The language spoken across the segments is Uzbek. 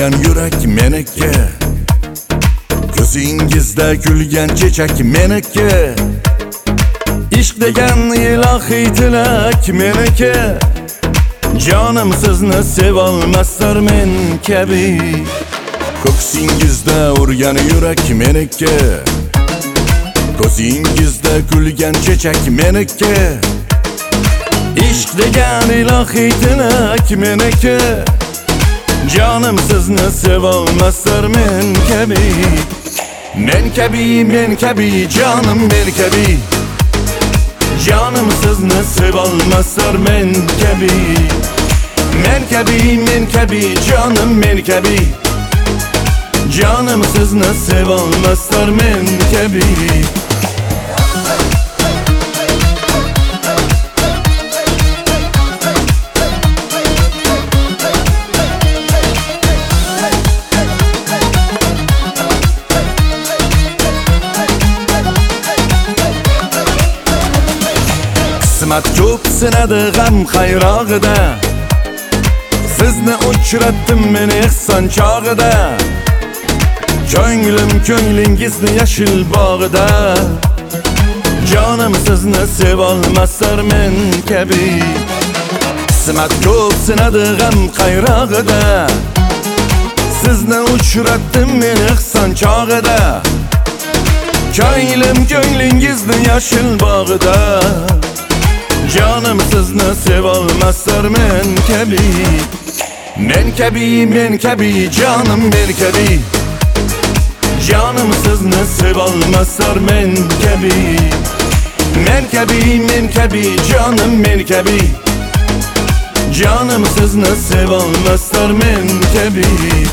urgan yurak meniki, ko'zingizda kulgan chechak meniki, ishq degan ilohiy tilak meniki. Jonim sizni sevolmaslar men kabi, ko'ksingizda urgan yurak meniki, ko'zingizda kulgan chechak meniki, ishq degan ilohiy tilak meniki. Jonim sizni sevolmaslar men kabi, men kabi, jonim men kabi. Jonim sizni sevolmaslar men kabi, men kabi, jonim men kabi. Jonim sizni sevolmaslar men kabi. Qismat ko'p sinadi g'am qayrog'ida, sizni uchratdim men ehson chog'ida. Ko'nglim ko'nglingizni yashil bog'ida, jonim sizni sevolmaslar men kabi. Qismat ko'p sinadi g'am qayrog'ida, sizni uchratdim men ehson chog'ida. Ko'nglim ko'nglingizni yashil bog'ida, jonim sizni sevolmaslar men kabi, men kabi, jonim men kabi. Jonim sizni sevolmaslar men kabi, men kabi, jonim men kabi. Jonim sizni sevolmaslar men kabi.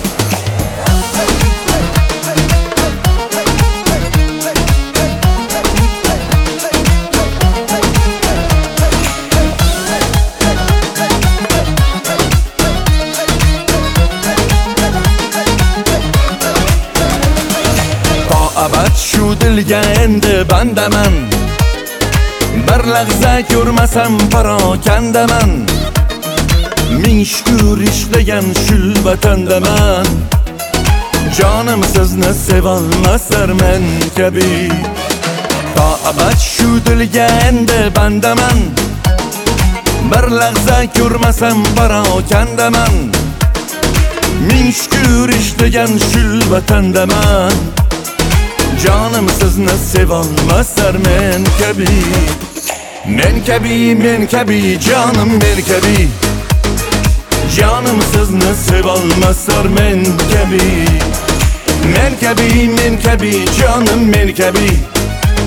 Abad shu dilga endi bandaman, bir lahza ko'rmasam parokandaman. Ming shukr ishlagan shul vatandaman, jonim sizni sevolmaslar men kabi. To abad shu dilga endi bandaman, bir lahza ko'rmasam parokandaman. Ming shukr ishlagan shul vatandaman, jonim sizni sevolmaslar men kabi, men kabi, jonim men kabi. Jonim sizni sevolmaslar men kabi, men kabi, jonim men kabi.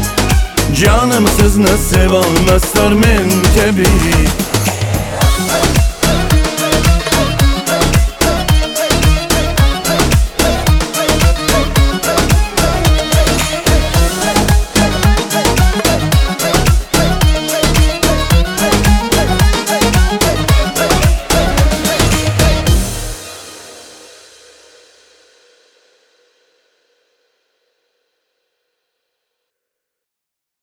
Jonim sizni sevolmaslar men kabi.